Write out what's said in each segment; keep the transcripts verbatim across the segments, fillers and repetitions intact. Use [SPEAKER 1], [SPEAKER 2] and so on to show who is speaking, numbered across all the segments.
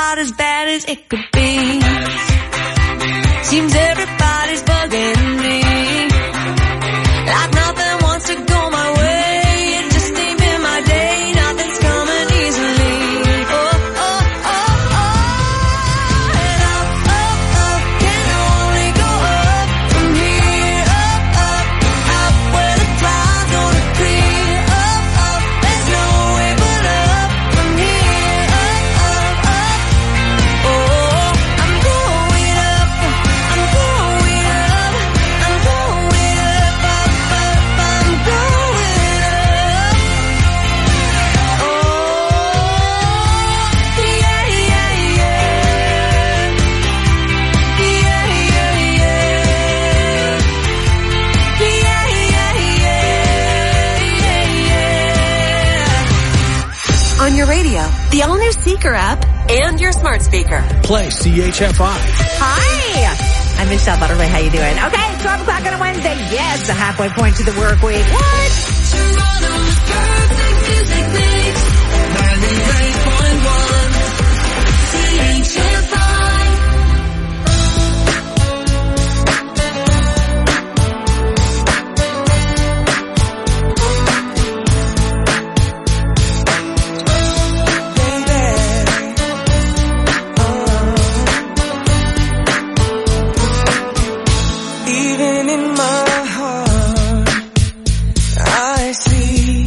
[SPEAKER 1] about as bad as it could be. Seems everybody's bugging me. Like nothing wants to go my way. It just ain't been my day. Nothing's coming easily. Oh, oh, oh, oh. And up, up, up. Can only go up from here. Up, up, up. Where the clouds don't appear. Up, up. There's no way but up from here. Up, up, up. Oh, I'm going up. I'm going up. I'm going up, up, up. I'm going up. Oh, yeah, yeah, yeah. Yeah, yeah, yeah. Yeah, yeah, yeah.
[SPEAKER 2] On your radio, the all-new Seeker app, and your smart speaker.
[SPEAKER 3] Play C H F I.
[SPEAKER 4] Hi. I'm Michelle Butterly. How you doing? Okay, twelve o'clock on a Wednesday. Yes, the halfway point to the work week. What?
[SPEAKER 1] Toronto's perfect music mix. ninety-eight point one C H F I.
[SPEAKER 5] Even in my heart, I see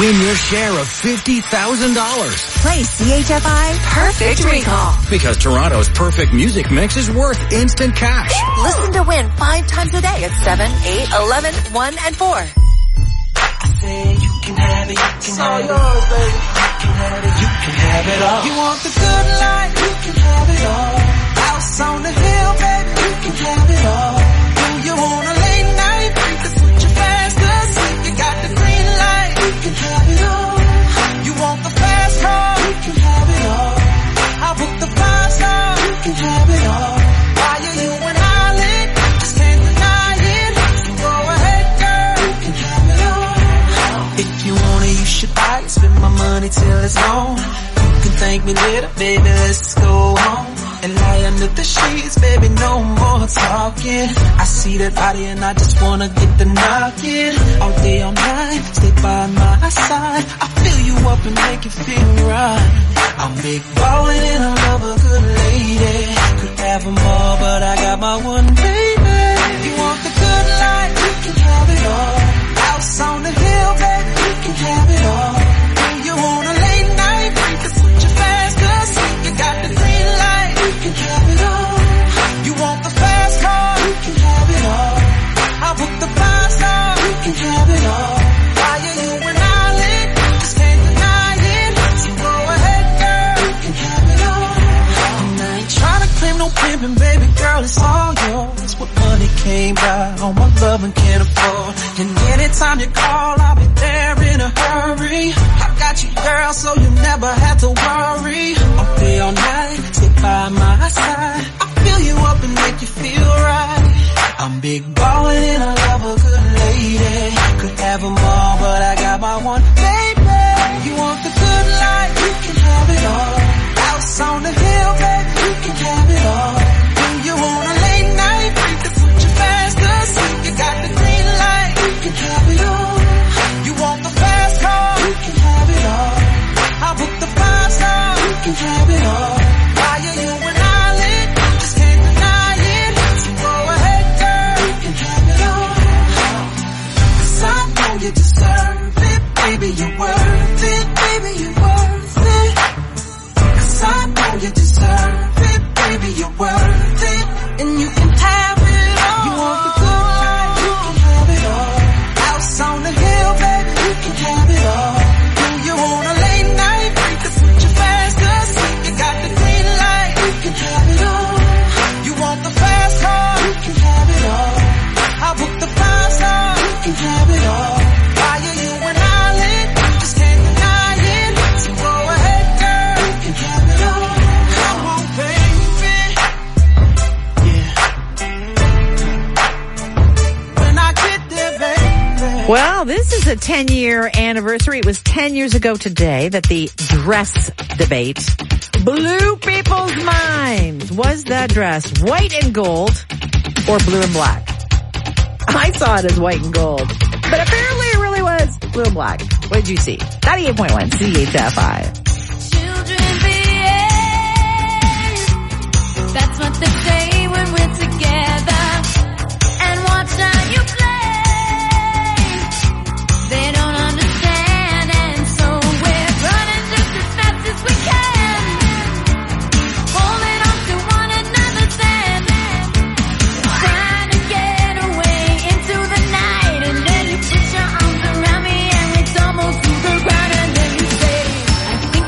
[SPEAKER 3] Win your share of fifty thousand dollars.
[SPEAKER 2] Play C H F I Perfect Recall.
[SPEAKER 3] Because Toronto's perfect music mix is worth instant cash.
[SPEAKER 2] Listen to win five times a day at seven, eight, eleven, one, and four.
[SPEAKER 5] I said you can have it, you can have it. Yours, baby. You can have it, you can have it all. You want the good life, you can have it all. House on the hill, baby, you can have it all. Do you want a late night? That's what you fast does. You got the green light, you can have it all. You want the fast car, you can have it all. I'll book the five star, you can have it all. Why are you and I lit? Just can't deny it. So go ahead, girl, you can have it all. If you want it, you should buy it. Spend my money till it's gone. You can thank me later, baby, let's go home. And lie under the sheets, baby, no more talking. I see that body and I just wanna get the knocking. All day, all night, stay by my side. I fill you up and make you feel right. I'm big ballin' and I love a good lady. Could have them all, but I got my one baby. You want the good life, you can have it all. House on the hill, baby, you can have it all. Do you want a late night? That's what you fast does. You got the green light, you can have it all. You want the fast car, you can have it all. I'll book the five star, you can have it all. Why are you and I lit? Just can't deny it. So go ahead, girl, you can have it all. And I ain't trying to claim no pimpin', baby girl, it's all yours. What money came by, all my love and can't afford. And anytime you call, I'll be there in a hurry. I got you, girl, so you never have to worry. All day, all night, stay by my side. I fill you up and make you feel right. I'm big ballin' and I love a good lady. Could have them all, but I got my one baby. You want the good life, you can have it all. House on the hill, baby, you can have it all. Do you want a late night? That's what you fast does. You got the green light, you can have it all. You want the fast car, you can have it all. I'll book the five star, you can have it all. Why are you and I lit? Just can't deny it. So go ahead, girl, you can have it all. 'Cause I know you deserve it, baby, you're worth it, baby, you're worth it. 'Cause I know you deserve it, baby, you're worth it, and you can have it all. You want the good life, you can have it all. House on the hill, baby, you can have it all. Do you want a late night? That's what you fast does. You got the green light, you can have it all. You want the fast car, you can have it all. I'll book the five star, you can have it all. Why are you and I lit? Just can't deny it. So go ahead, girl, you can have it all. Come on, baby. Yeah. When I get there, baby.
[SPEAKER 4] Well, this is a ten-year anniversary. It was ten years ago today that the dress debate blew people's minds. Was that dress white and gold or blue and black? I saw it as white and gold, but apparently it really was blue and black. What did you see? ninety-eight point one C H F I.
[SPEAKER 1] Children behave. That's what they say when we're together. And watch how you play. They don't understand, and so we're running just as fast as we can. Holding on to one another's hand. Trying to get away into the night. And then you put your arms around me and we tumble to the ground. And then you say, I think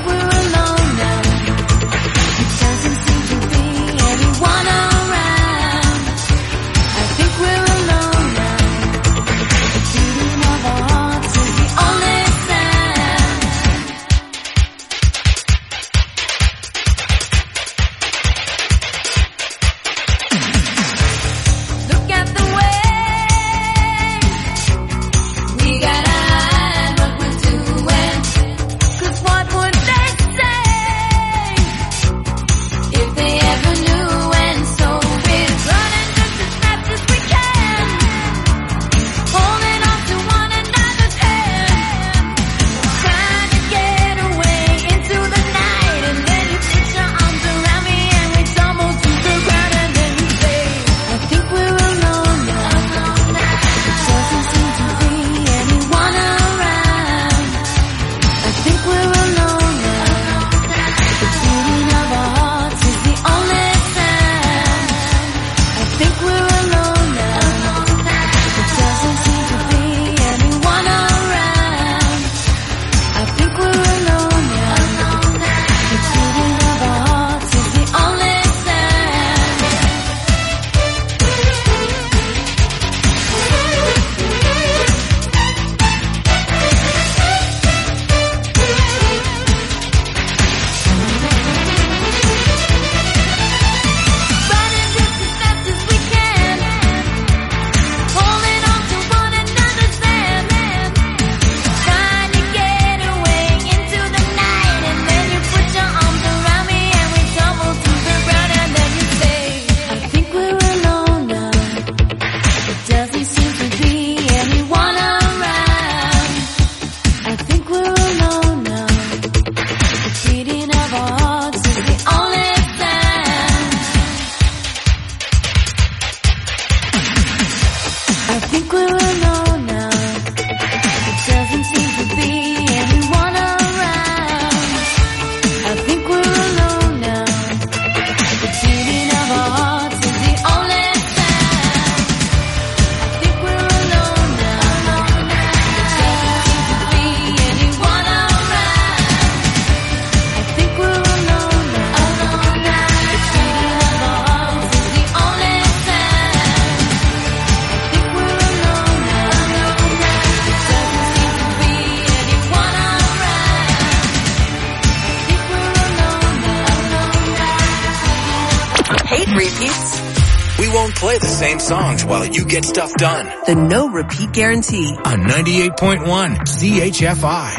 [SPEAKER 2] Repeats?
[SPEAKER 3] We won't play the same songs while you get stuff done.
[SPEAKER 2] The no repeat guarantee.
[SPEAKER 3] On ninety-eight point one C H F I.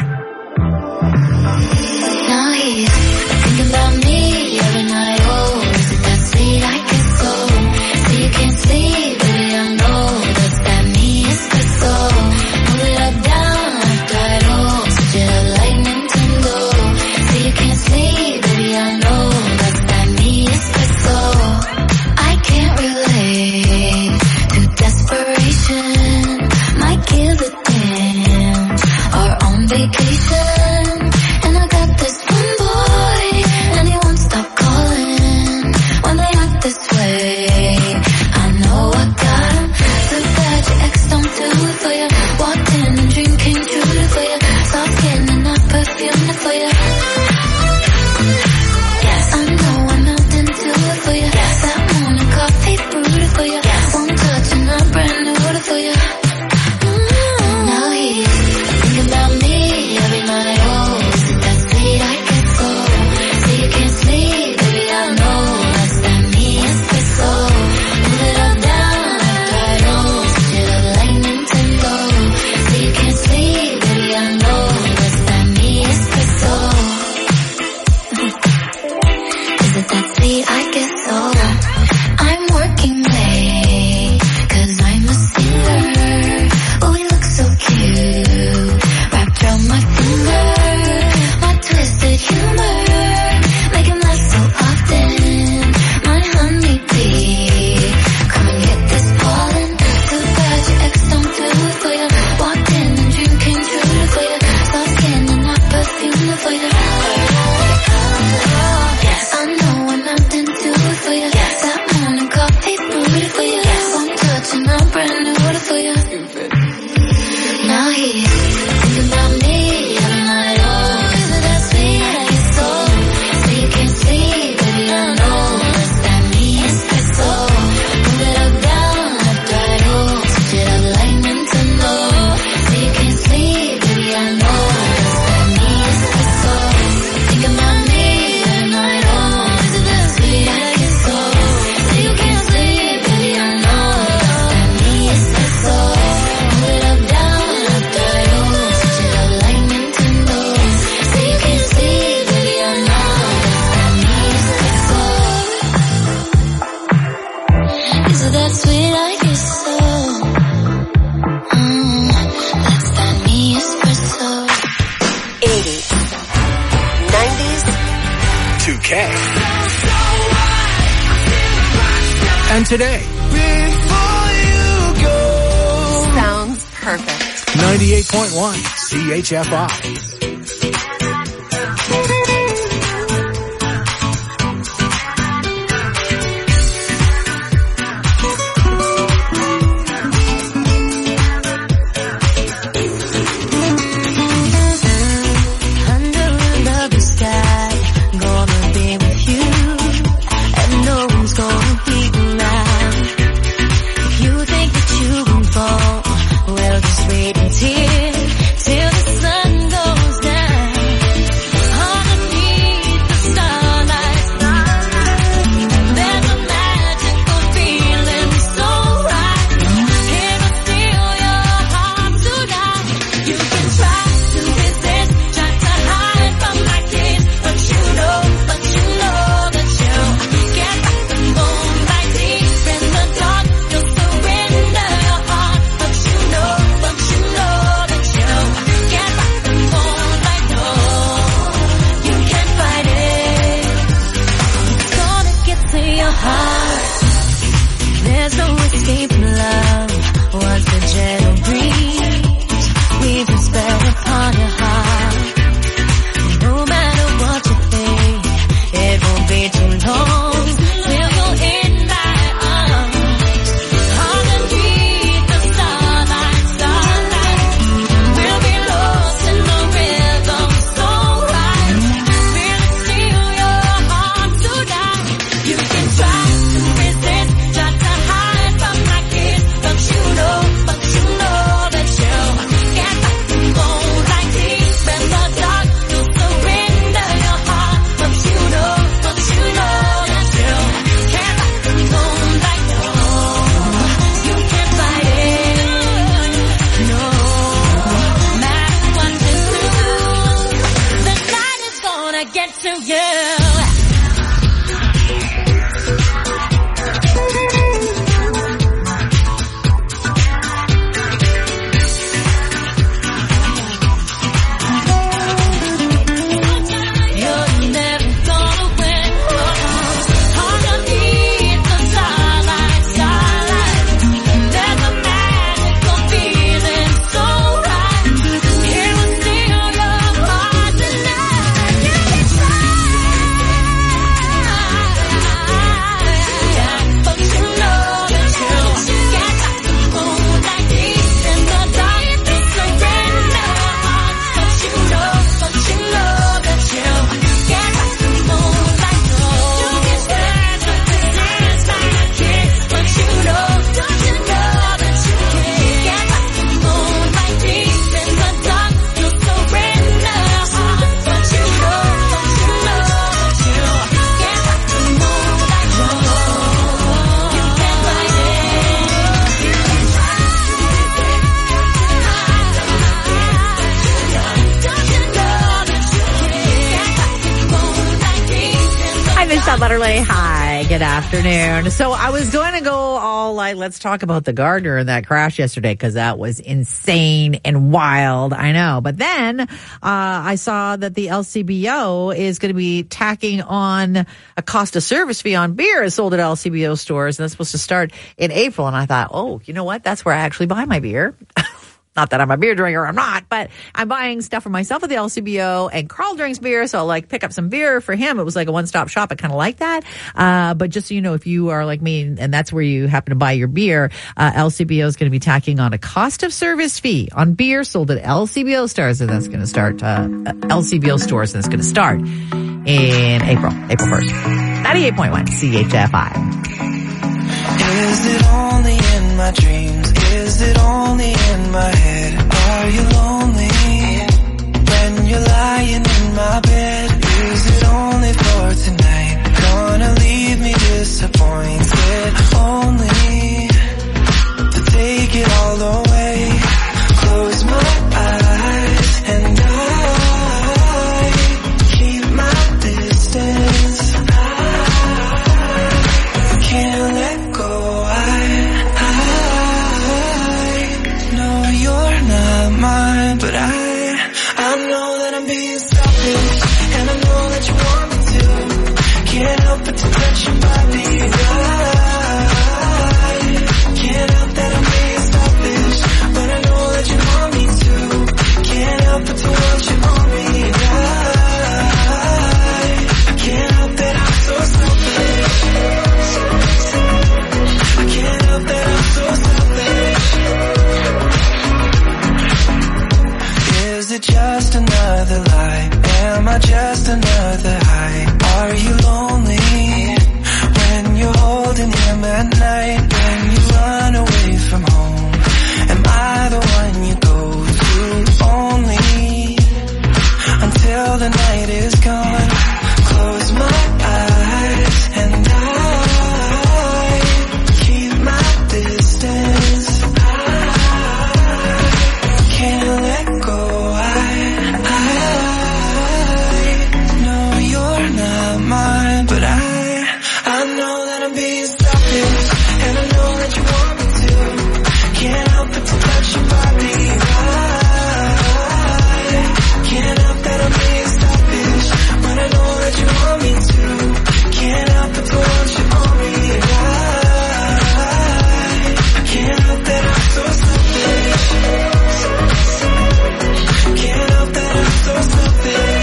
[SPEAKER 6] Now he's thinking about me every night. Oh, is it that sweet I can go? So you can't sleep, baby, I know that's that me espresso. Move it up, down, left, right, oh, switch it up like Nintendo. So you can't sleep, baby, I know that's that me espresso. I can't relate to desperation. Might give a damn or on vacation. And I got this one boy, and he won't stop calling when they act this way. I know I got him. So bad your ex don't do it for you. Walked in and dream came true for you. Soft skin and not perfume for you. Yes, I know I'm not into it for you. Yes, that morning coffee brewed for you. Yes, one touch and I'm brand new for you. Mm-hmm. Now he's thinking about me every night. Oh, is it that sweet I can go? So you can't sleep, baby, I know that's that me espresso. Move it up, down, left, right, oh, switch it up like Nintendo. So you can't sleep, baby, I know that's that me espresso. Is it that sweet I get so? I'm working late, cause I'm a singer. Oh, we look so cute, wrapped around my finger. My twisted humor, make him laugh so often. My honeybee, come and get this pollen. Too bad your ex don't do it for you. Walked in and dream came true for you. Soft skin and not perfume for you. Yes, I know I'm not into it for you. Yes, that morning coffee brewed for you. Yes, one touch and I'm brand new for you. Now he's thinking about me every night. Oh, is it that sweet I get so? So you can't sleep, baby, I know that's that me espresso. Move it up, down, left, right, oh, switch it up like Nintendo. So you can't sleep, baby, I know that's that me espresso. Thinking about me every night. Oh, is it that sweet I get so? So you can't sleep, baby, I know that's that me espresso. Move it up, down, left, right, oh, switch it up like Nintendo. So you can't sleep, baby, I know that's that me espresso. Is it that sweet I get so? Mm, that's that me espresso.
[SPEAKER 2] eighties, nineties,
[SPEAKER 3] two K. And today,
[SPEAKER 2] sounds perfect.
[SPEAKER 3] ninety-eight point one C H F I.
[SPEAKER 6] Under another sky, gonna be with you, and no one's gonna keep around. If you think that you can fall, well, just wait until till the sun goes
[SPEAKER 4] Finish that letter lay. Hi, good afternoon. So I was going to go all like, let's talk about the Gardner and that crash yesterday because that was insane and wild. I know. But then uh I saw that the L C B O is going to be tacking on a cost of service fee on beer sold at L C B O stores. And that's supposed to start in April. And I thought, oh, you know what? That's where I actually buy my beer. Not that I'm a beer drinker, I'm not, but I'm buying stuff for myself at the L C B O, and Carl drinks beer, so I'll like pick up some beer for him. It was like a one-stop shop. I kind of like that. Uh, but just so you know, if you are like me and that's where you happen to buy your beer, uh, L C B O is going to be tacking on a cost of service fee on beer sold at L C B O stores, and that's going to start, uh, L C B O stores, and it's going to start in April, April first. ninety-eight point one C H F I.
[SPEAKER 5] Is it only in my dreams? Is it only in my head? Are you lonely when you're lying in my bed? Is it only for tonight? Gonna leave me disappointed? Only to take it all away. Close my eyes and I keep my distance. I can't let go. Mine, but I, I know that I'm being selfish, and I know that you want me to. Can't help but to touch your body. I can't help that I'm being selfish, but I know that you want me to. Can't help but to want you on me. I, I can't help that I'm so selfish. I can't help that I'm so selfish. Is it just another lie? Am I just another high? Are you lonely when you're holding him at night? When you run away from home, am I the one you go to? Only until the night is gone. Close my eyes and I keep my distance. I can't let go. Mine, but I, I know that I'm being selfish, and I know that you want me to. Can't help but to touch your body. I can't help that I'm being selfish, but I know that you want me to. Can't help but to want you on me. I can't help that I'm so selfish. Can't help that I'm so selfish.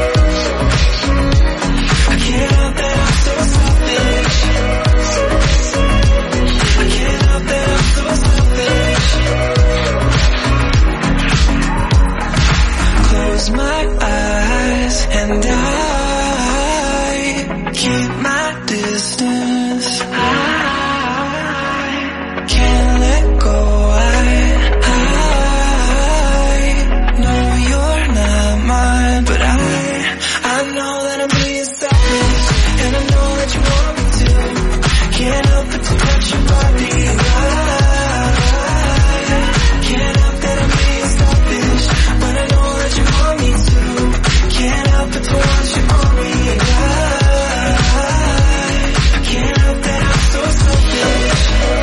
[SPEAKER 5] Can't help that I'm so selfish. I can't help that I'm so selfish. Close my eyes and I keep my distance. I can't let go. I, I know you're not mine, but I, I know that I'm being selfish. And I know that you want me to. Can't help but to touch your body. I can't help that I'm being selfish, but I know that you want me to. Can't help but to want you on me. I can't help that I'm so selfish.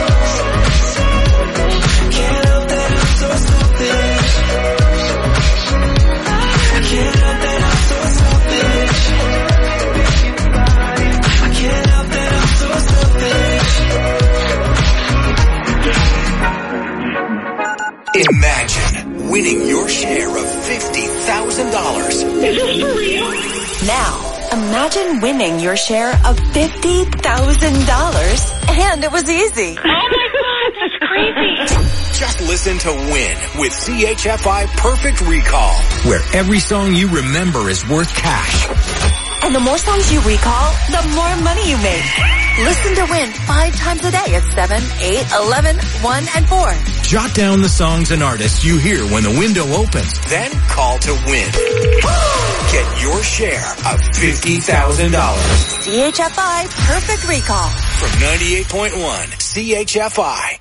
[SPEAKER 5] Can't help that I'm so selfish. I can't help that I'm so selfish. Can't help that I'm so selfish.
[SPEAKER 3] Imagine winning your share of fifty thousand dollars.
[SPEAKER 2] Is this for real? Now, imagine winning your share of fifty thousand dollars, and it was easy.
[SPEAKER 7] Oh my God, that's crazy.
[SPEAKER 3] Just listen to Win with C H F I Perfect Recall, where every song you remember is worth cash.
[SPEAKER 2] And the more songs you recall, the more money you make. Listen to Win five times a day at seven, eight, eleven, one, and four.
[SPEAKER 3] Jot down the songs and artists you hear when the window opens. Then call to win. Get your share of fifty thousand dollars.
[SPEAKER 2] C H F I Perfect Recall.
[SPEAKER 3] From ninety-eight point one C H F I.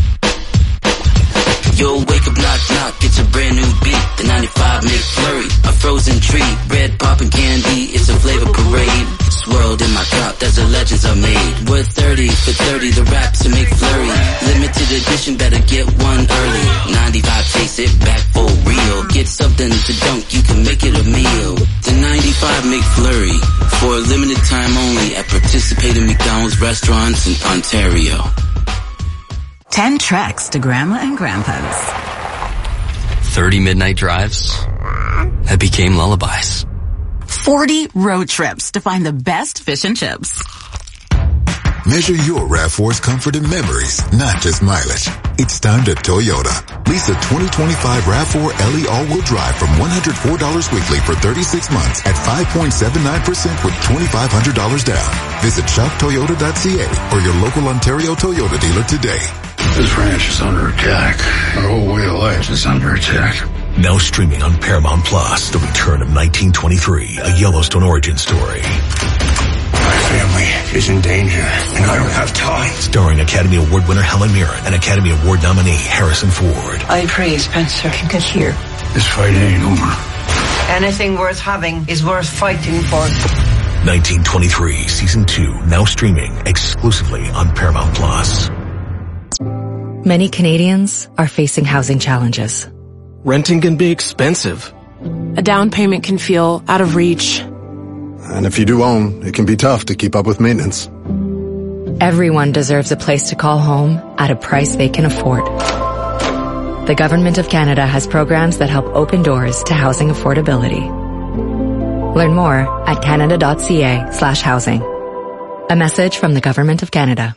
[SPEAKER 8] Yo, wake up, knock, knock, it's a brand new beat. The ninety-five McFlurry, a frozen treat. Red poppin' candy, it's a flavor parade. this world in my cup, that's the legends are made. Worth thirty for thirty, the rap to make flurry. Limited edition, better get one early. ninety-five, taste it back for real. Get something to dunk, you can make it a meal. The ninety-five McFlurry, for a limited time only at participating McDonald's restaurants in Ontario.
[SPEAKER 9] Ten treks to Grandma and Grandpa's.
[SPEAKER 10] thirty midnight drives that became lullabies.
[SPEAKER 9] forty road trips to find the best fish and chips.
[SPEAKER 11] Measure your RAV four's comfort and memories, not just mileage. It's time to Toyota. Lease a twenty twenty-five RAV four L E all-wheel drive from one hundred four dollars weekly for thirty-six months at five point seven nine percent with twenty-five hundred dollars down. Visit shop toyota dot c a or your local Ontario Toyota dealer today.
[SPEAKER 12] This ranch is under attack. Our whole way of life is under attack.
[SPEAKER 3] Now streaming on Paramount Plus, The Return of nineteen twenty-three, a Yellowstone origin story.
[SPEAKER 12] My family is in danger, and I don't have time.
[SPEAKER 3] Starring Academy Award winner Helen Mirren and Academy Award nominee Harrison Ford.
[SPEAKER 13] I pray Spencer can get here.
[SPEAKER 12] This fight ain't over.
[SPEAKER 13] Anything worth having is worth fighting for.
[SPEAKER 3] nineteen twenty-three, Season two, now streaming exclusively on Paramount Plus.
[SPEAKER 14] Many Canadians are facing housing challenges.
[SPEAKER 15] Renting can be expensive.
[SPEAKER 16] A down payment can feel out of reach.
[SPEAKER 17] And if you do own, it can be tough to keep up with maintenance.
[SPEAKER 14] Everyone deserves a place to call home at a price they can afford. The Government of Canada has programs that help open doors to housing affordability. Learn more at canada dot c a slash housing. A message from the Government of Canada.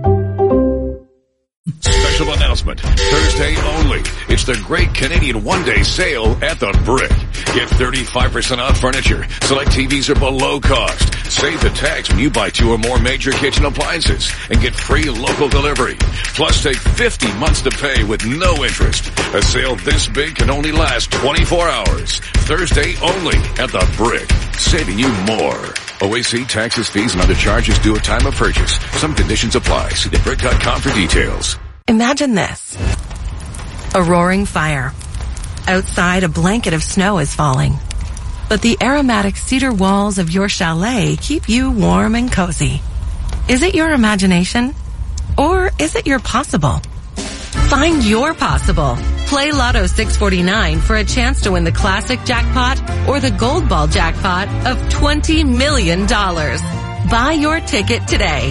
[SPEAKER 18] Special announcement. Thursday only. It's the Great Canadian One-Day Sale at the Brick. Get thirty-five percent off furniture. Select T Vs are below cost. Save the tax when you buy two or more major kitchen appliances and get free local delivery. Plus take fifty months to pay with no interest. A sale this big can only last twenty-four hours. Thursday only at the Brick. Saving you more. O A C taxes, fees, and other charges due at time of purchase. Some conditions apply. See the brick dot com for details.
[SPEAKER 19] Imagine this. A roaring fire. Outside, a blanket of snow is falling. But the aromatic cedar walls of your chalet keep you warm and cozy. Is it your imagination? Or is it your possible? Find your possible. Play Lotto six forty-nine for a chance to win the classic jackpot or the gold ball jackpot of twenty million dollars. Buy your ticket today.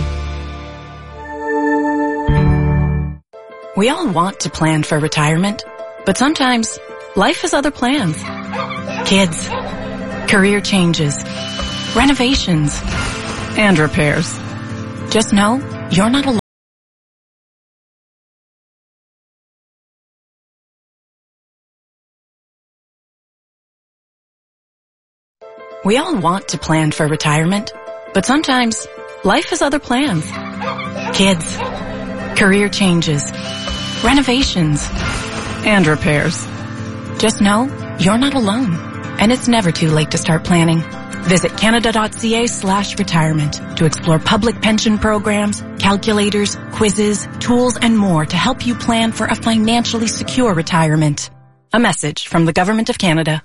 [SPEAKER 9] We all want to plan for retirement, but sometimes life has other plans. Kids, career changes, renovations, and repairs. Just know you're not alone. We all want to plan for retirement, but sometimes life has other plans. Kids, career changes, renovations, and repairs. Just know you're not alone, and it's never too late to start planning. Visit canada dot c a slash retirement to explore public pension programs, calculators, quizzes, tools, and more to help you plan for a financially secure retirement. A message from the Government of Canada.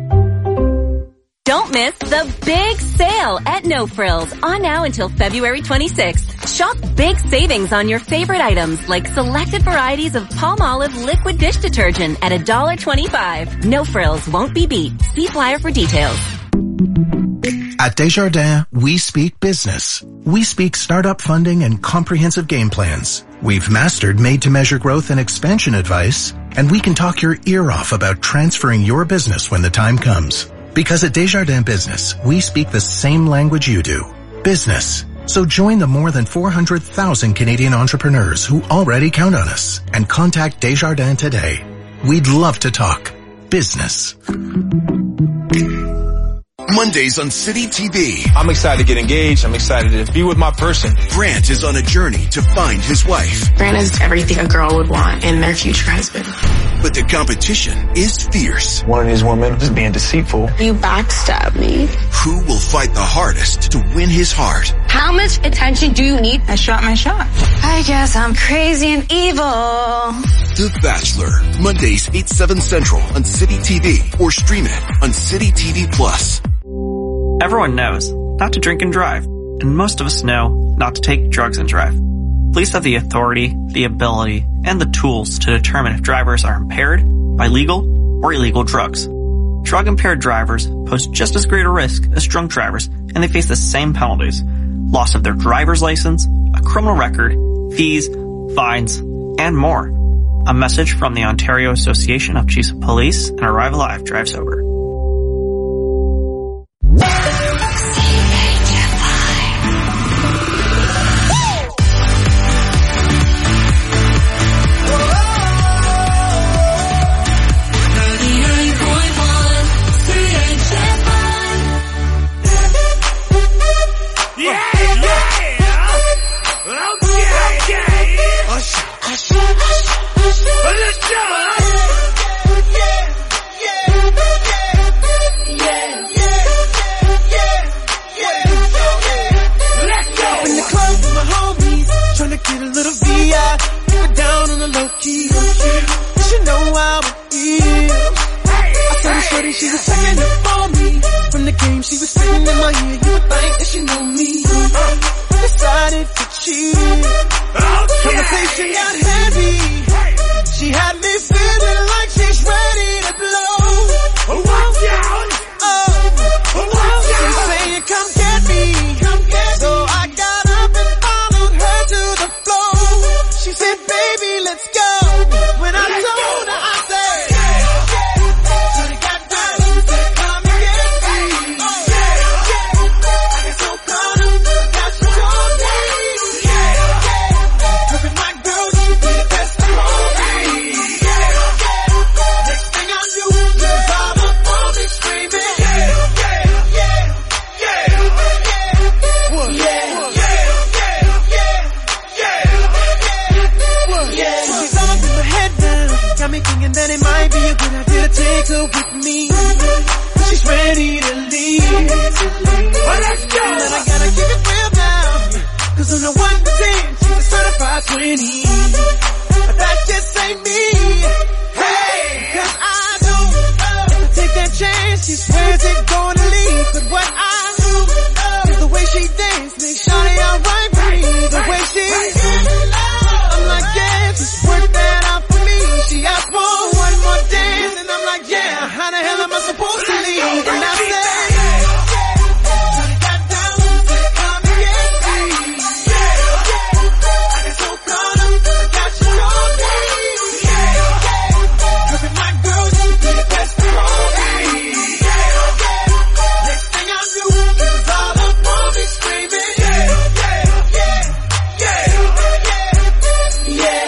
[SPEAKER 20] Don't miss the big sale at No Frills on now until February twenty-sixth. Shop big savings on your favorite items like selected varieties of Palmolive liquid dish detergent at one dollar twenty-five. No Frills won't be beat. See flyer for details.
[SPEAKER 21] At Desjardins, we speak business. We speak startup funding and comprehensive game plans. We've mastered made-to-measure growth and expansion advice, and we can talk your ear off about transferring your business when the time comes. Because at Desjardins Business, we speak the same language you do. Business. So join the more than four hundred thousand Canadian entrepreneurs who already count on us and contact Desjardins today. We'd love to talk business.
[SPEAKER 3] Mondays on City T V.
[SPEAKER 22] I'm excited to get engaged. I'm excited to be with my person.
[SPEAKER 3] Grant is on a journey to find his wife.
[SPEAKER 23] Grant is everything a girl would want in their future husband.
[SPEAKER 3] But the competition is fierce.
[SPEAKER 22] One of these women is being deceitful.
[SPEAKER 23] You backstab me.
[SPEAKER 3] Who will fight the hardest to win his heart?
[SPEAKER 23] How much attention do you need?
[SPEAKER 24] I shot my shot.
[SPEAKER 23] I guess I'm crazy and evil.
[SPEAKER 3] The Bachelor. Mondays, eight, seven Central on City T V or stream it on City T V Plus.
[SPEAKER 25] Everyone knows
[SPEAKER 1] not to drink and drive, and most of us know not to take drugs and drive. Police have the authority, the ability, and the tools to determine if drivers are impaired by legal or illegal drugs. Drug-impaired drivers pose just as great a risk as drunk drivers, and they face the same penalties: loss of their driver's license, a criminal record, fees, fines, and more. A message from the Ontario Association of Chiefs of Police and Arrive Alive Drive Sober.
[SPEAKER 5] She was saying it for me. From the game, she was sitting in my ear. You would think that she knew me. Decided to cheat. Conversation got heavy. She had me feeling like she's ready to blow. Watch out! Oh, she's saying, come get me. So I got up and followed her to the floor. She said, baby, let's go. When I told her, I said, that it might be a good idea to take her with me. She's ready to leave. Well, let's go. And I gotta keep it real now, cause on the one to ten, she's a certified twenty. But that just ain't me. Hey, cause I don't uh, take that chance. She swears it's gonna leave. But what I do uh, is the way she dance makes Shawty alright with me. The way she I'm like, yeah, just work that out for me. She asked for one more dance, and I'm like, yeah, how the hell am I supposed to leave? And I said, Shawty got down, said, come and get me. I got so caught up, I got you all day. Loving my girl, she be the best for all day. Next thing I knew, it was all up on me screaming. Yeah, yeah, yeah, yeah, yeah,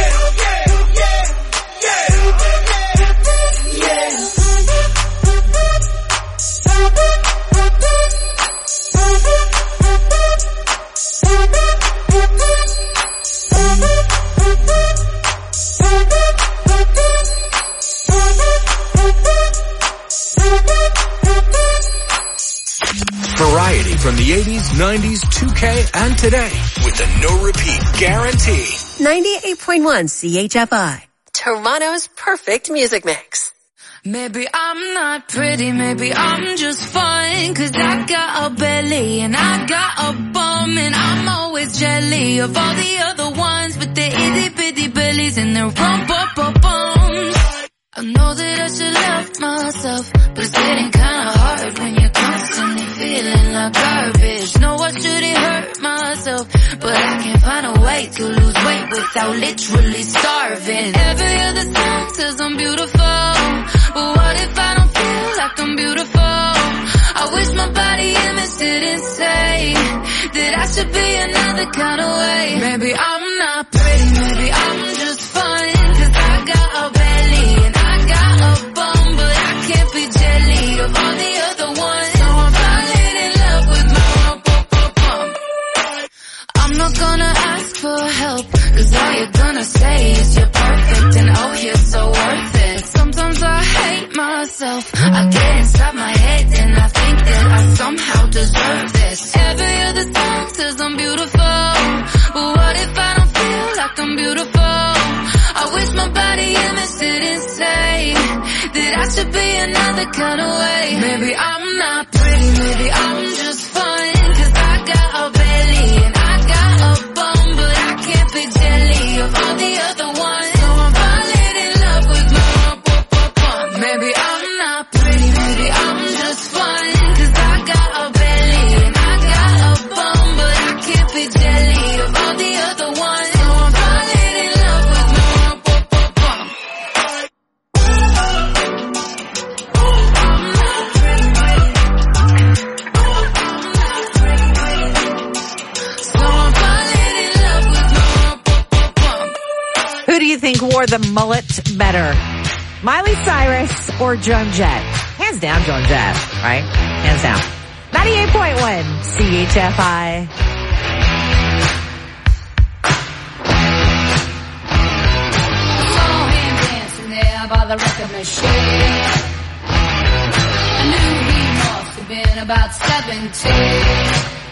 [SPEAKER 3] Variety from the eighties, nineties, two K, and today with the no-repeat guarantee.
[SPEAKER 2] ninety-eight point one C H F I, Toronto's perfect music mix.
[SPEAKER 4] Maybe I'm not pretty, maybe I'm just fine, cause I got a belly and I got a bum, and I'm always jelly of all the other ones with their itty bitty bellies and their rump-up-up-bums. I know that I should love myself, but it's getting kinda hard when you're constantly feeling like garbage. No, I shouldn't hurt myself, but I can't find a way to lose weight without literally starving. Every other song says I'm beautiful, but what if I don't feel like I'm beautiful? I wish my body image didn't say that I should be another kind of way. Maybe I'm not pretty, maybe I'm just fine, cause I got a belly and I got a bum, but I can't be jelly of all the other ones. So I'm falling in love with my rump-up-up-pump. I'm not gonna ask for help, cause all you're gonna say is you're perfect and oh, you're so worth it. Sometimes I hate myself, I get inside my head and I think that I somehow deserve this. Every other song says I'm beautiful, but what if I don't feel like I'm beautiful? I wish my body image didn't say that I should be another kind of way. Maybe I'm not pretty, maybe I'm just fine,
[SPEAKER 6] think wore the mullet better? Miley Cyrus or Joan Jett? Hands down, Joan Jett, right? Hands down. ninety-eight point one C H F I.
[SPEAKER 4] Saw him dancing there by the record machine. I knew he must have been about seventeen.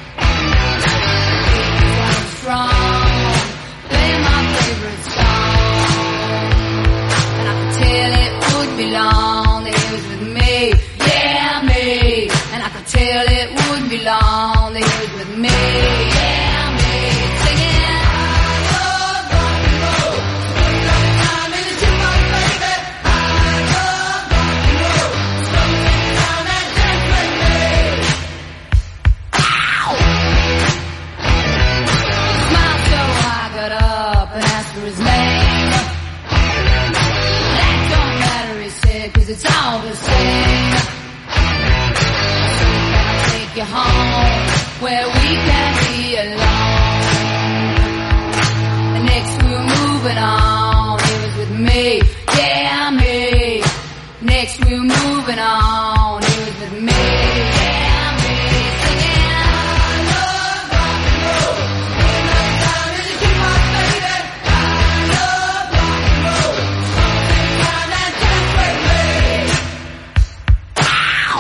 [SPEAKER 4] He was strong, playing my favorite song, and I could tell it would be long that he was with me, yeah me. And I could tell it wouldn't be long that he was with me, yeah me. Singing, I love rock and roll. I'm in the jukebox, baby. I love rock and roll. Come and dance with me. Ow! He smiled so I got up and asked for his name. That don't matter, he said, 'cause it's all the same. You home where we can be alone. And next we were moving on. He was with me, yeah me. Next we were moving on. He was with me, yeah me. Singing, I love rock and roll. Another time in the jukebox, baby. I love rock and roll. Come and dance with me. Ow!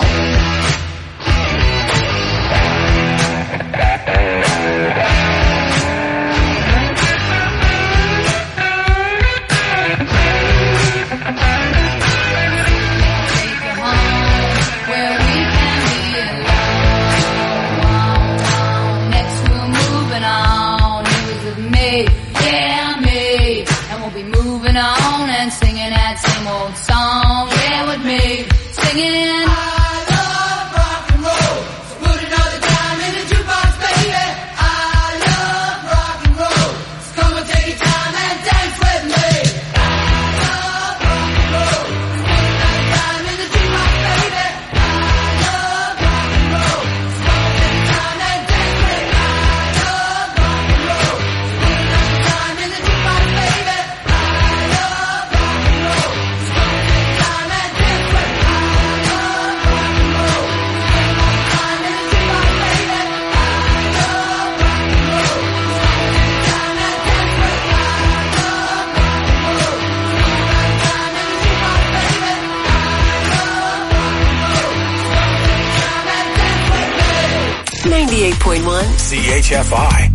[SPEAKER 4] On and singing that same old song, yeah, with me, singing. I love rock and roll, so put another time in the jukebox, baby. I love rock and roll, so come and take your time and dance with me. I love rock and roll, so put another time in the jukebox, baby. I love rock and roll, so come and take your time and dance with me. I love rock and roll, so put another time in the jukebox, baby.
[SPEAKER 2] ninety-eight point one
[SPEAKER 3] C H F I.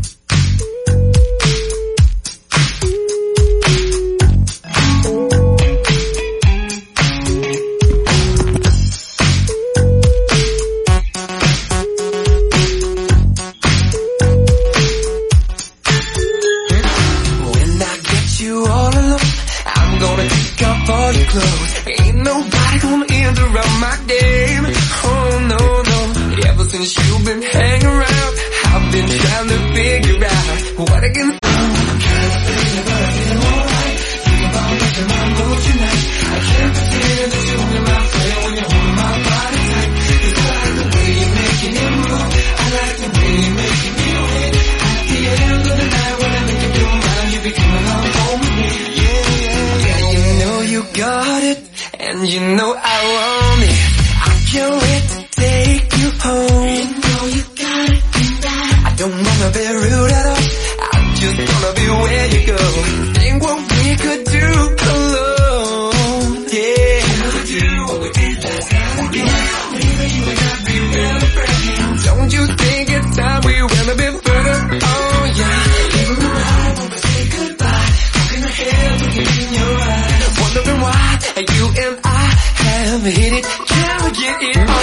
[SPEAKER 5] When I get you all alone, I'm gonna take off all your clothes. Ain't nobody gonna interrupt my game. Oh no, no. Ever since you've been hanging around, I've been trying to figure out what I can do. I'm trying to figure but I feel alright. Think about making my move tonight. I can't pretend that you're in my play when you're holding my body tight. 'Cause I like the way you're making it move. I like the way you're making me wait. At the end of the night when I make up your mind, you be coming on home with me. Yeah, yeah, yeah. You know you got it, and you know I want it. I can't wait to take you home. You know you got it tonight. I don't wanna be rude at all. I just wanna be where you go. Think what we could do alone. Yeah. Could do what we did last night. Yeah. Maybe you and I be real friends. Don't you think it's time we went a bit further? Oh yeah. Even around when we say goodbye. Looking ahead, looking in your eyes. Wondering why you and I have hit it. Can we get it on?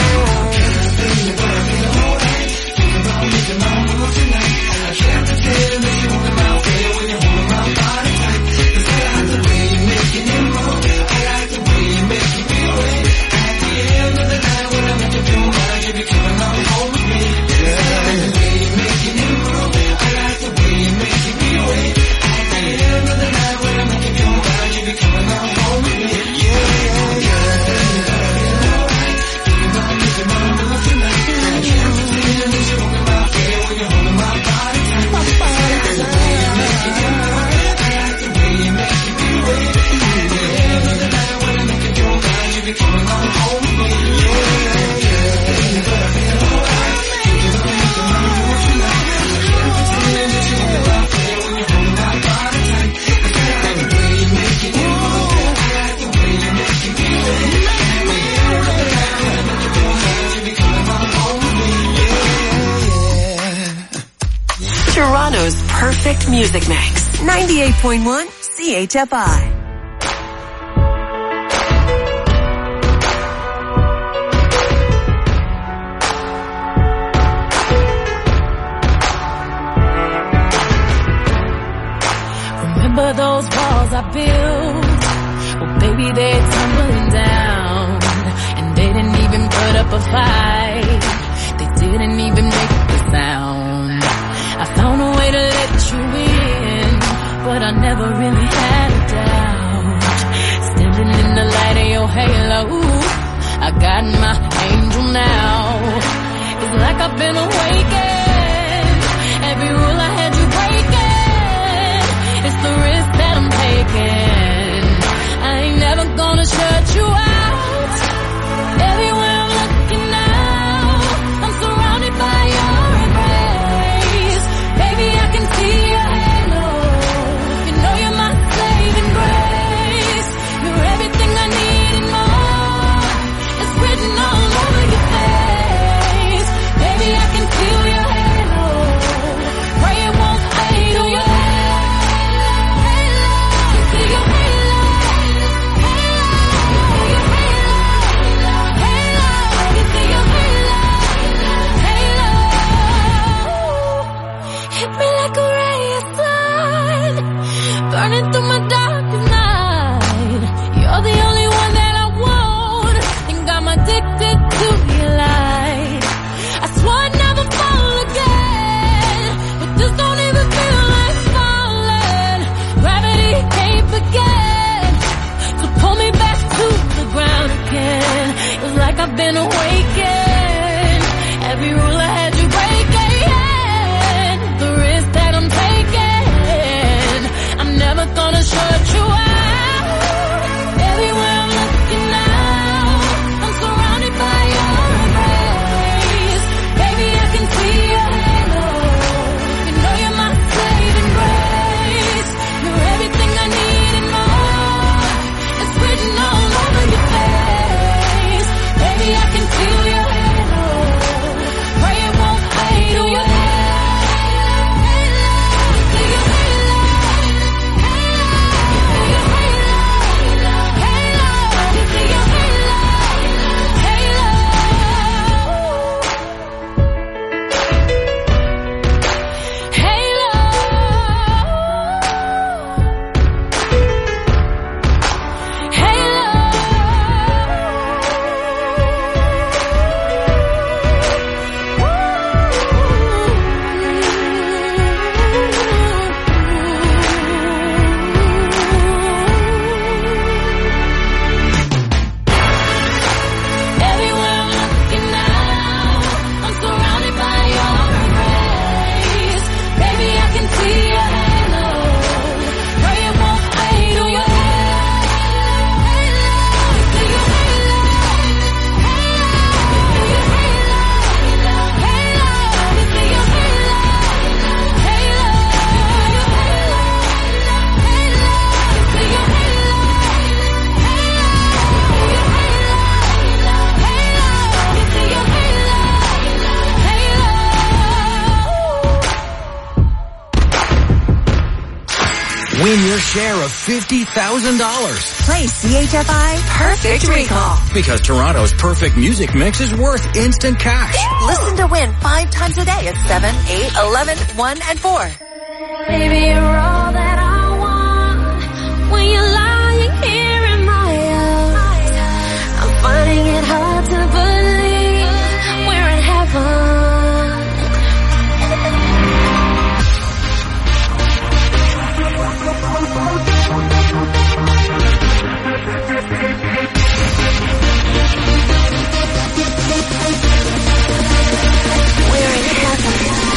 [SPEAKER 5] I can't pretend that you're in my way when you're holding my body tight. 'Cause I like the way you're making it move. I like the way you're making me wait. At the end of the night when I make up your mind, you be coming on home with me. Yeah. I like the way you're making it move. I like the way you're making me wait. At the end of the night when I make up your mind, you be coming on home with me. Yeah, yeah, yeah.
[SPEAKER 2] Toronto's perfect music mix. ninety-eight point one C H F I.
[SPEAKER 4] Remember those walls I built? Well, baby, they're tumbling down. And they didn't even put up a fight. They didn't even make a sound. I found a way to let you in, but I never really had a doubt. Standing in the light of your halo, I got my angel now. It's like I've been awakened. Every rule I had you breaking. It's the risk that I'm taking. I ain't never gonna shut you out. Everywhere I'm looking now, I'm surrounded by your embrace. Baby, I can see your halo. You know you're my saving grace. You're everything I need and more. It's written all over your face. Baby, I can feel your halo. Pray it won't fade away. Burning through my darkest night. You're the only one that I want. Think I'm addicted to your light. I swore I'd never fall again, but this don't even feel like falling. Gravity can't forget to pull me back to the ground again. It's like I've been awakened. Every rule I had you breaking. The risk that I'm taking, I'm never gonna shut you out. Everywhere I'm looking now, I'm surrounded by your embrace. Baby, I can see your halo. You know you're my saving grace. You're everything I need and more. It's written all over your face. Baby, I can feel your halo. Pray it won't fade away.
[SPEAKER 3] Win your share of fifty thousand dollars.
[SPEAKER 2] Play C H F I Perfect Recall.
[SPEAKER 3] Because Toronto's perfect music mix is worth instant cash.
[SPEAKER 2] Listen to win five times a day at seven, eight, eleven, one, and four.
[SPEAKER 4] Baby, you're all that I want. When you're lying here in my arms, I'm finding it hard to believe we're in heaven. We're in heaven.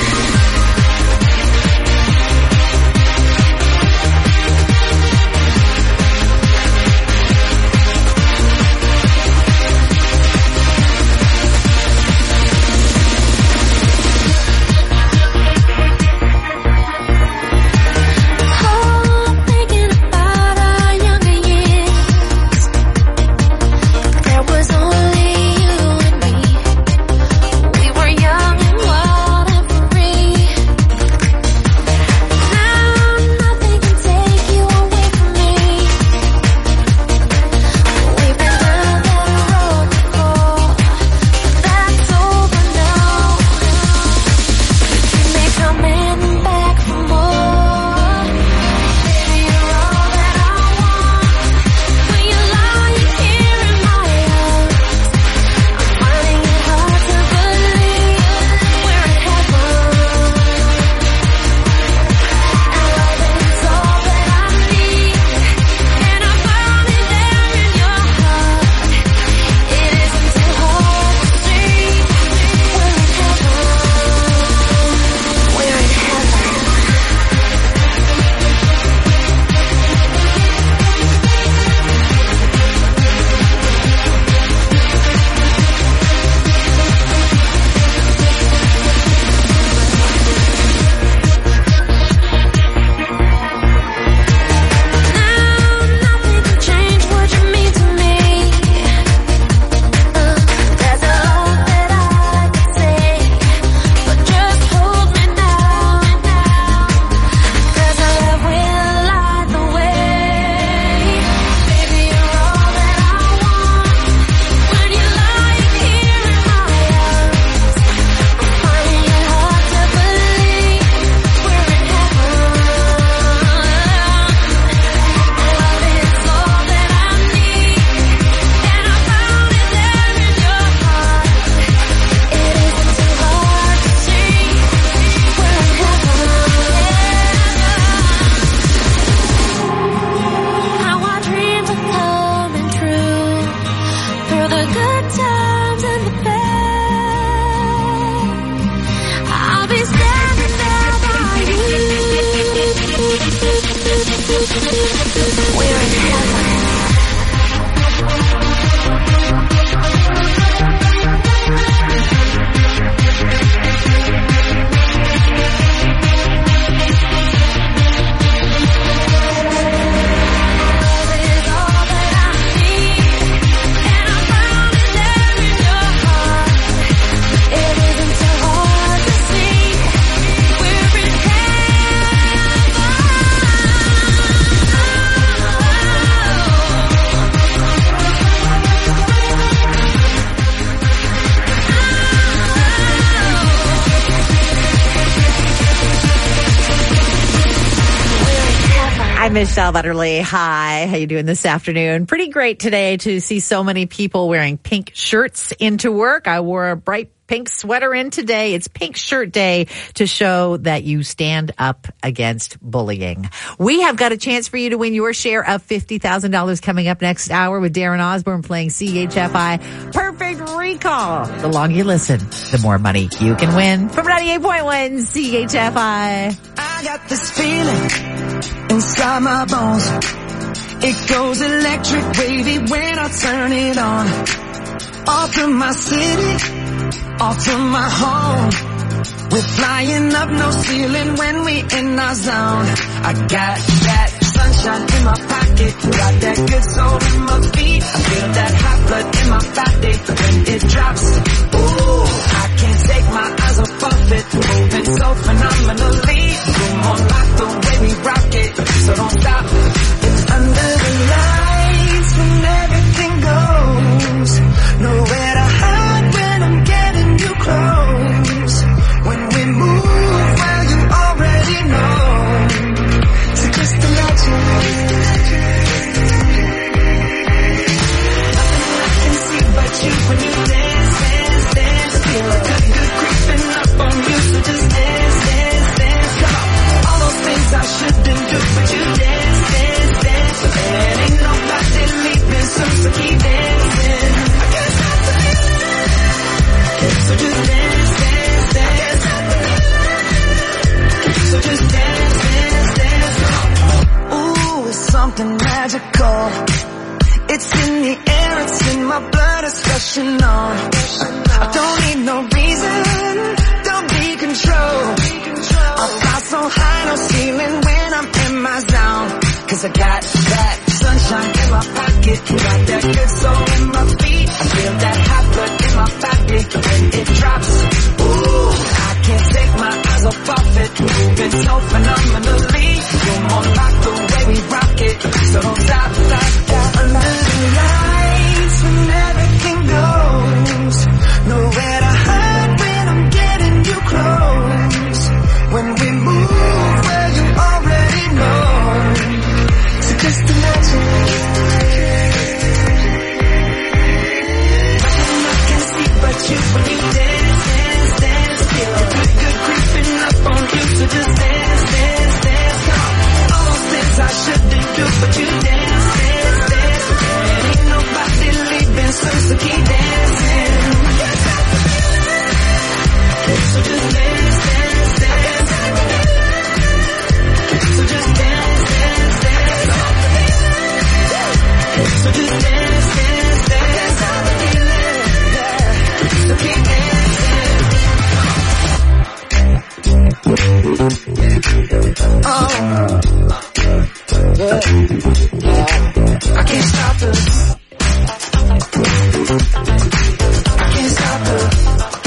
[SPEAKER 5] We're in heaven.
[SPEAKER 6] I'm Michelle Butterly. Hi. How you doing this afternoon? Pretty great today to see so many people wearing pink shirts into work. I wore a bright pink sweater in today. It's Pink Shirt Day to show that you stand up against bullying. We have got a chance for you to win your share of fifty thousand dollars coming up next hour with Darren Osborne playing C H F I Perfect Recall. The longer you listen, the more money you can win. From ninety-eight point one C H F I.
[SPEAKER 5] I got this feeling inside my bones. It goes electric wavy when I turn it on. Off from my city, off from my home. We're flying up, no ceiling when we in our zone. I got that sunshine in my pocket, got that good soul in my feet. I feel that hot blood in my body when it drops. Ooh, I can't take my eyes off of it, moving so phenomenally. Come on, like the way we rock it, so don't stop. It's under the lights when everything goes, nowhere to hide when I'm getting you close. When we move, well, you already know. So just imagine. Nothing I can see but you when you dance, dance, dance. Feel a good, good creeping up on you. So just dance, dance, dance. Come on. All those things I shouldn't do, but you dance, dance, dance. There ain't nobody leaving soon, so keep dancing. I can't stop the feeling. So just dance, dance, dance. So just dance, dance, dance. Ooh, it's something magical. It's in the air, it's in my blood, it's rushing on. I don't need no reason, don't be control. I fly so high, no ceiling when I'm in my zone. Cause I got that sunshine in my pocket, got that good soul in my feet. I feel that hot blood in my body when it drops. Ooh, I can't take my eyes off of it, moving so phenomenally. You're more like the way we rock it, so don't stop, stop, stop. Under the lights when everything goes, nowhere to hide when I'm getting you close. When we move, well, you already know. So just imagine. Nothing I can see but you when you dance, dance, dance. Feel a good, good creeping up on you. So just dance, dance, dance. Come on. All those things I shouldn't do, but you dance, dance, dance. There ain't nobody leaving soon, so keep dancing. I can't stop the feeling. So just dance, dance, dance. So just dance, dance, dance. So just dance, dance, dance. So keep dancing. Oh, yeah, yeah. I can't stop this. I can't stop this.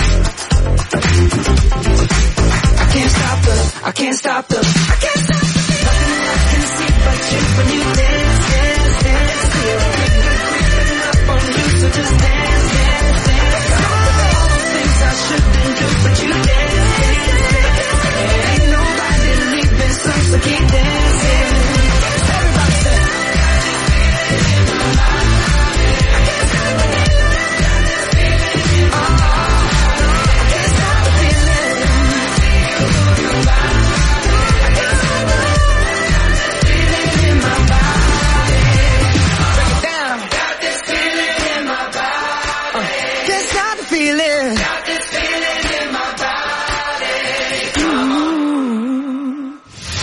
[SPEAKER 5] I can't stop this. I can't stop this. I can't stop this. Nothing I can see but you when you dance, dance, dance. Feel good, good creeping up on you, so just dance, dance, dance. All those things I shouldn't do, but you dance, dance, dance. There ain't nobody leaving soon, so keep dancing. Everybody say, I can't stop it. Oh, I can't stop the feeling. I can't stop it. Feeling in my body.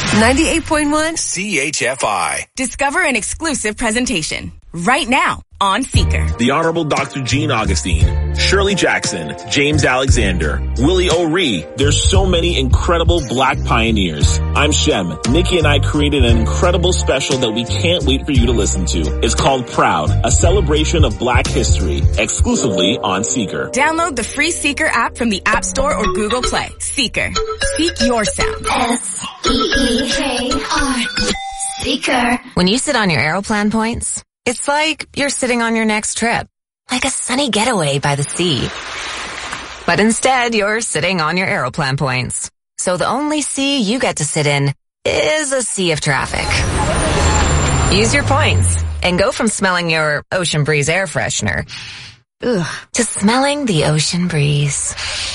[SPEAKER 7] ninety-eight point one
[SPEAKER 3] C H F I.
[SPEAKER 8] Discover an exclusive presentation right now on Seeker.
[SPEAKER 10] The Honorable Doctor Gene Augustine, Shirley Jackson, James Alexander, Willie O'Ree. There's so many incredible black pioneers. I'm Shem. Nikki and I created an incredible special that we can't wait for you to listen to. It's called Proud, a celebration of black history, exclusively on Seeker.
[SPEAKER 8] Download the free Seeker app from the App Store or Google Play. Seeker. Seek your sound.
[SPEAKER 24] S E E K R. Seeker. When you sit on your Aeroplan points, it's like you're sitting on your next trip, like a sunny getaway by the sea. But instead, you're sitting on your Aeroplan points. So the only sea you get to sit in is a sea of traffic. Use your points and go from smelling your Ocean Breeze air freshener ugh, to smelling the ocean breeze.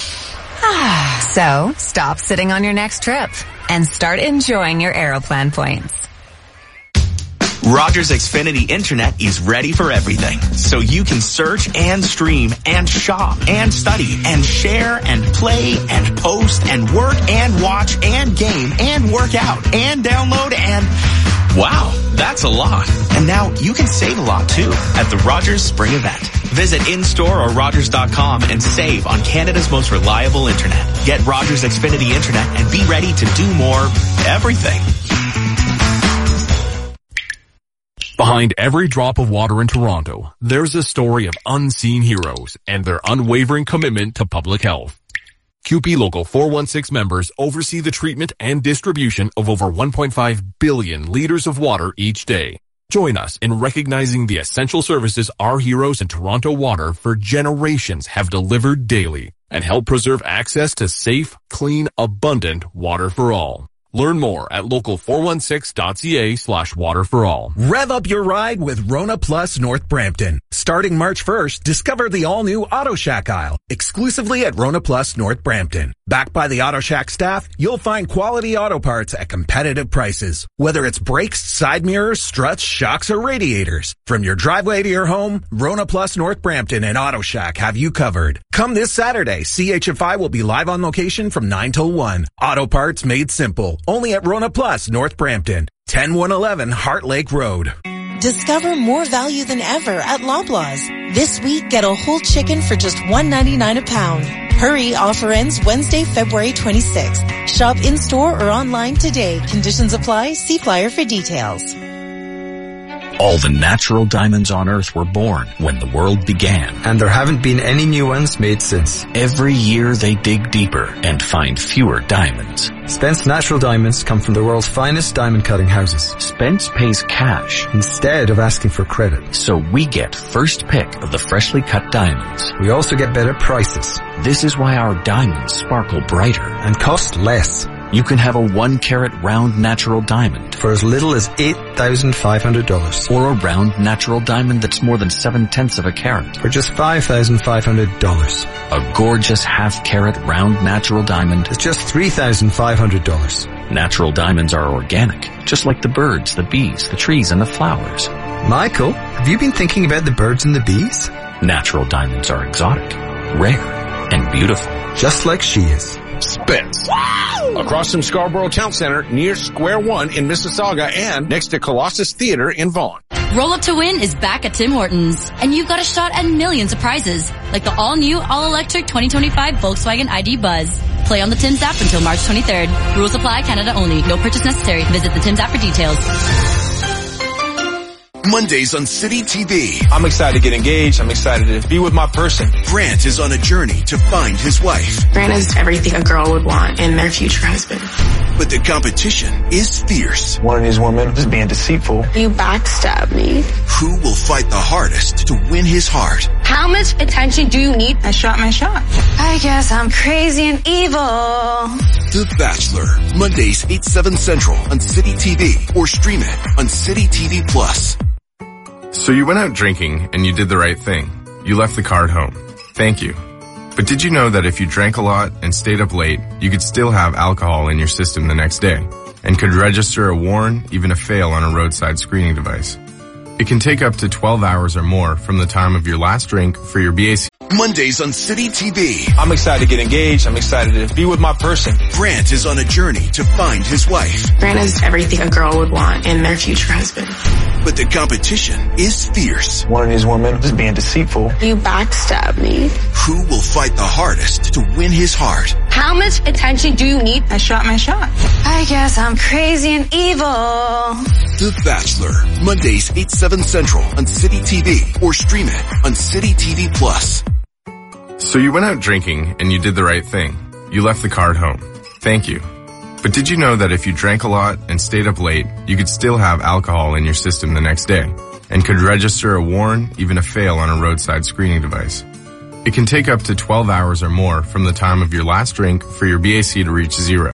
[SPEAKER 24] So stop sitting on your next trip and start enjoying your Aeroplan points.
[SPEAKER 25] Rogers Xfinity Internet is ready for everything, so you can search and stream and shop and study and share and play and post and work and watch and game and work out and download and... Wow, that's a lot. And now you can save a lot too at the Rogers Spring Event. Visit in-store or rogers dot com and save on Canada's most reliable internet. Get Rogers Xfinity Internet and be ready to do more everything.
[SPEAKER 26] Behind every drop of water in Toronto, there's a story of unseen heroes and their unwavering commitment to public health. C U P E Local four one six members oversee the treatment and distribution of over one point five billion liters of water each day. Join us in recognizing the essential services our heroes in Toronto Water for generations have delivered daily and help preserve access to safe, clean, abundant water for all. Learn more at local four one six dot c a slash water for all.
[SPEAKER 21] Rev up your ride with Rona Plus North Brampton. Starting March first, discover the all-new Auto Shack aisle, exclusively at Rona Plus North Brampton. Backed by the Auto Shack staff, you'll find quality auto parts at competitive prices. Whether it's brakes, side mirrors, struts, shocks, or radiators. From your driveway to your home, Rona Plus North Brampton and Auto Shack have you covered. Come this Saturday, C H F I will be live on location from nine till one. Auto parts made simple. Only at Rona Plus North Brampton, ten one eleven Heart Lake Road.
[SPEAKER 27] Discover more value than ever at Loblaws. This week, get a whole chicken for just one ninety-nine a pound. Hurry, offer ends Wednesday, February twenty-sixth. Shop in-store or online today. Conditions apply. See flyer for details.
[SPEAKER 28] All the natural diamonds on Earth were born when the world began.
[SPEAKER 29] And there haven't been any new ones made since.
[SPEAKER 28] Every year they dig deeper and find fewer diamonds.
[SPEAKER 29] Spence Natural Diamonds come from the world's finest diamond cutting houses.
[SPEAKER 28] Spence pays cash
[SPEAKER 29] instead of asking for credit.
[SPEAKER 28] So we get first pick of the freshly cut diamonds.
[SPEAKER 29] We also get better prices.
[SPEAKER 28] This is why our diamonds sparkle brighter
[SPEAKER 29] and cost less.
[SPEAKER 28] You can have a one carat round natural diamond
[SPEAKER 29] for as little as eight thousand five hundred dollars.
[SPEAKER 28] Or a round natural diamond that's more than seven tenths of a carat
[SPEAKER 29] for just five thousand five hundred dollars.
[SPEAKER 28] A gorgeous half carat round natural diamond
[SPEAKER 29] is just three thousand five hundred dollars.
[SPEAKER 28] Natural diamonds are organic, just like the birds, the bees, the trees, and the flowers.
[SPEAKER 29] Michael, have you been thinking about the birds and the bees?
[SPEAKER 28] Natural diamonds are exotic, rare, and beautiful.
[SPEAKER 29] Just like she is.
[SPEAKER 30] Spence. Wow! Across from Scarborough Town Center, near Square One in Mississauga, and next to Colossus Theater in Vaughan.
[SPEAKER 31] Roll Up to Win is back at Tim Hortons, and you've got a shot at millions of prizes, like the all-new, all-electric twenty twenty-five Volkswagen I D Buzz. Play on the Tim's app until March twenty-third. Rules apply, Canada only. No purchase necessary. Visit the Tim's app for details.
[SPEAKER 3] Mondays on City T V.
[SPEAKER 22] I'm excited to get engaged. I'm excited to be with my person.
[SPEAKER 3] Grant is on a journey to find his wife.
[SPEAKER 23] Grant is everything a girl would want in their future husband.
[SPEAKER 3] But the competition is fierce.
[SPEAKER 22] One of these women is being deceitful.
[SPEAKER 23] You backstab me.
[SPEAKER 3] Who will fight the hardest to win his heart?
[SPEAKER 23] How much attention do you need? I shot my shot. I guess I'm crazy and evil.
[SPEAKER 3] The Bachelor. Mondays, eight, seven Central on City T V or stream it on City T V Plus.
[SPEAKER 32] So you went out drinking and you did the right thing. You left the car at home. Thank you. But did you know that if you drank a lot and stayed up late, you could still have alcohol in your system the next day and could register a warn, even a fail on a roadside screening device? It can take up to twelve hours or more from the time of your last drink for your B A C.
[SPEAKER 7] Mondays on City T V.
[SPEAKER 22] I'm excited to get engaged. I'm excited to be with my person.
[SPEAKER 7] Grant is on a journey to find his wife.
[SPEAKER 9] Grant is everything a girl would want in their future husband.
[SPEAKER 7] But the competition is fierce.
[SPEAKER 22] One of these women is being deceitful.
[SPEAKER 9] You backstab me.
[SPEAKER 7] Who will fight the hardest to win his heart?
[SPEAKER 23] How much attention do you need? I shot my shot.
[SPEAKER 31] I guess I'm crazy and evil.
[SPEAKER 7] The Bachelor. Mondays, eight, seven Central on City T V or stream it on City T V Plus.
[SPEAKER 32] So you went out drinking and you did the right thing. You left the car at home. Thank you. But did you know that if you drank a lot and stayed up late, you could still have alcohol in your system the next day and could register a warn, even a fail on a roadside screening device? It can take up to twelve hours or more from the time of your last drink for your B A C to reach zero.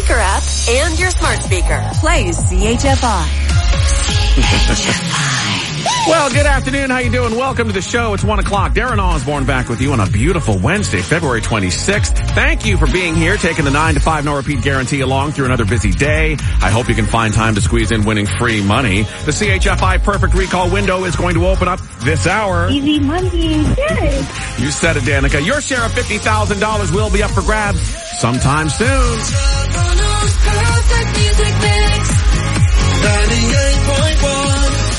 [SPEAKER 2] And your smart speaker plays C H F I. C H F I.
[SPEAKER 30] Well, good afternoon. How you doing? Welcome to the show. It's one o'clock. Darren Osborne back with you on a beautiful Wednesday, February twenty-sixth. Thank you for being here, taking the nine to five no repeat guarantee along through another busy day. I hope you can find time to squeeze in winning free money. The C H F I Perfect Recall window is going to open up this hour.
[SPEAKER 1] Easy money. Yay.
[SPEAKER 30] You said it, Danica. Your share of fifty thousand dollars will be up for grabs sometime soon.
[SPEAKER 5] Perfect music mix. ninety-eight point one.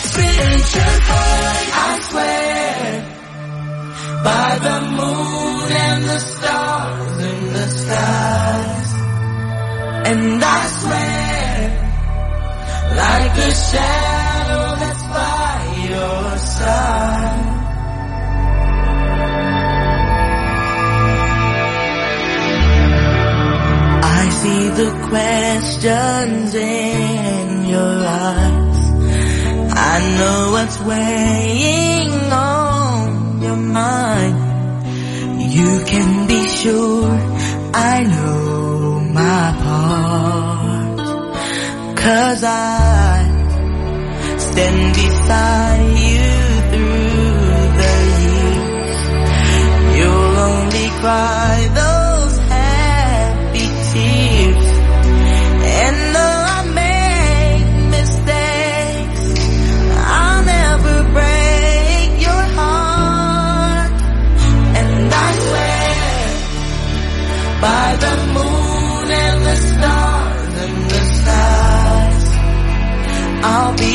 [SPEAKER 5] I swear by the moon and the stars in the skies, and I swear like a shadow that's by your side. I see the questions in your eyes. I know what's weighing on your mind. You can be sure I know my part, 'cause I stand beside you through the years. You'll only cry those happy tears, and though I make mistakes, I'll never break your heart. And I swear by the moon and the stars and the skies, I'll be